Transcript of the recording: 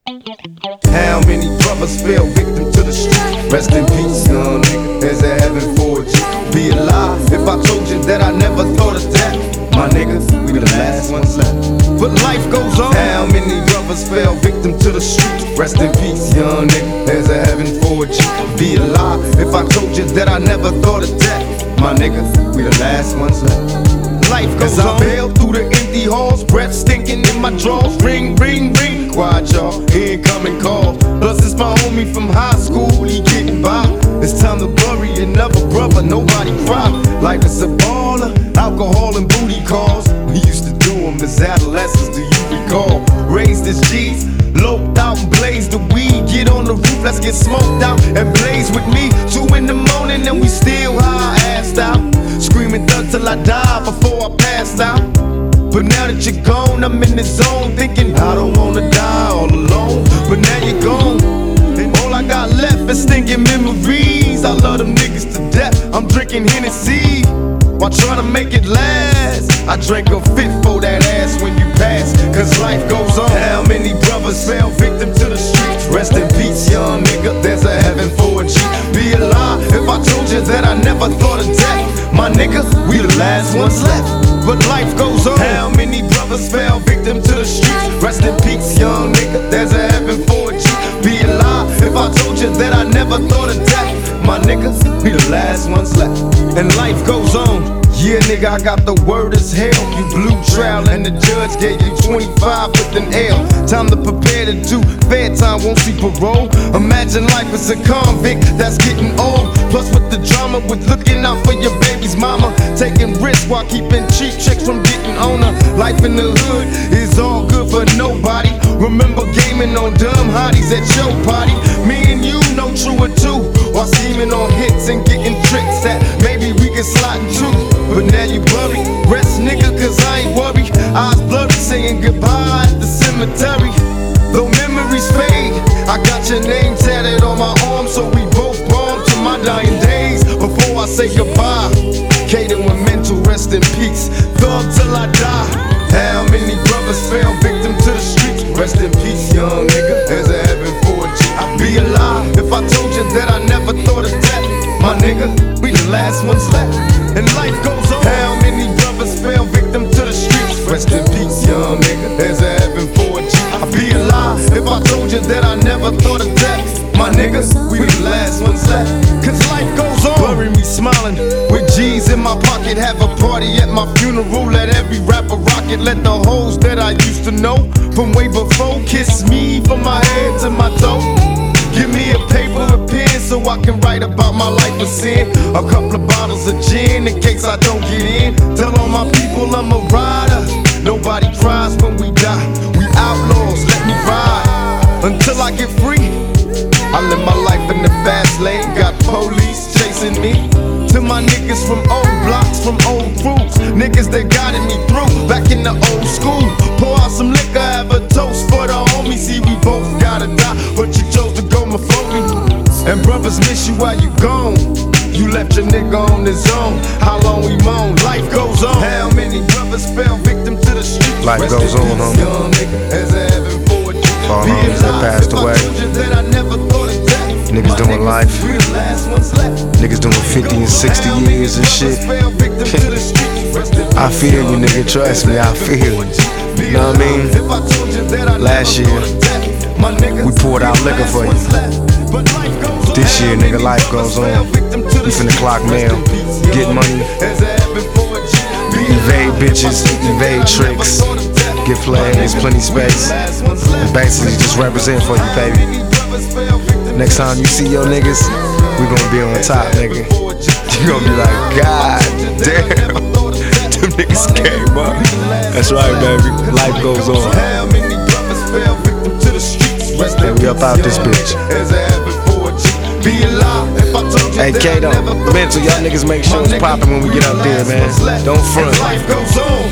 How many brothers fell victim to the street? Rest in peace, young nigga. There's a heaven for you. Be alive if I told you that I never thought of death. My niggas, we the last ones left. But life goes on. How many brothers fell victim to the street? Rest in peace, young nigga. There's a heaven for you. Be alive if I told you that I never thought of death. My niggas, we the last ones left. Life goes on. As I bail through the empty halls, breath stinking in my drawers. Ring, ring, ring. Quiet, y'all. Incoming calls. Plus it's my homie from high school. He getting by. It's time to bury another brother. Nobody cry. Life is a baller. Alcohol and booty calls. We used to do them as adolescents. Do you recall? Raised as G's. Loped out and blazed the weed. Get on the roof, let's get smoked out and blaze with me. 2 in the morning and we still high, assed out. Screaming thug till I die before I passed out. But now that you're gone, I'm in the zone, thinking I don't wanna die all alone. But now you're gone, and all I got left is stinking memories. I love them niggas to death, I'm drinking Hennessy while trying to make it last. I drank a fit for that ass when you pass, cause life goes on. How many brothers fell victim to the streets? Rest in peace, young nigga, there's a heaven for a G. Be alive if I told you that I never thought of death. My nigga, we the last ones left, but life goes on. How many brothers fell victim to the streets? Rest in peace, young nigga, there's a heaven for a G. Be alive if I told you that I never thought of death. My niggas, we the last ones left, and life goes on. Yeah, nigga, I got the word as hell. You blew trial and the judge gave you 25 with an L. Time to prepare to do fair time, won't see parole. Imagine life as a convict that's getting old. Plus with the drama, with looking out for your baby's mama. Taking risks while keeping cheap chicks from getting on her. Life in the hood is all good for nobody. Remember gaming on dumb hotties at your party. Me and you know true or two, while scheming on hits and getting tricks that maybe we can slide into. But now you worry, rest nigga, cause I ain't worried. Eyes blurry, saying goodbye at the cemetery. Though memories fade, I got your name tatted on my arm, so we both born to my dying days. Before I say goodbye, Kaden with mental rest in peace. Thug till I die. How many brothers fell victim to the streets? Rest in peace, young nigga, there's a heaven for a G. I'd be alive if I told you that I never thought of death. My nigga, we the last ones left, and life goes on. How many brothers fell victim to the streets? Rest in peace, young nigga, there's a heaven for a G. I'd be alive if I told you that I never thought of death. My niggas, we the last ones left, cause life goes on. Bury me smiling with G's in my pocket. Have a party at my funeral, let every rapper rock it. Let the hoes that I used to know from way before kiss me from my head to my toe. Give me a paper, a pen, so I can write about my life of sin. A couple of bottles of gin in case I don't get in. Tell all my people I'm a rider. Nobody cries when we die. We outlaws, let me ride until I get free. I live my life in the fast lane, got police chasing me. To my niggas from old blocks, from old crews, niggas that guided me through back in the old school. Pour out some liquor, have a toast for the homies. See, we both gotta die, but you chose to go before me. And brothers miss you while you gone. You left your nigga on his own. How long we moan? Life goes on. How many brothers fell victim to the streets? Life goes on, homie. Young nigga, as a heaven for a G. All homies that passed away. Niggas doing life. Niggas doing 50 and 60 years and shit. I feel you, nigga. Trust me, I feel you. You know what I mean? Last year, we poured out liquor for you. This year, nigga, life goes on. We finna clock mail, get money, evade bitches, evade tricks, get players, plenty space, and basically just represent for you, baby. Next time you see your niggas, we gonna be on top, nigga. You gonna be like, God damn, them niggas came up. That's right, baby. Life goes on. And we up out this bitch. Hey, Kato, mental, y'all niggas make sure it's poppin' when we get up there, man. Don't front.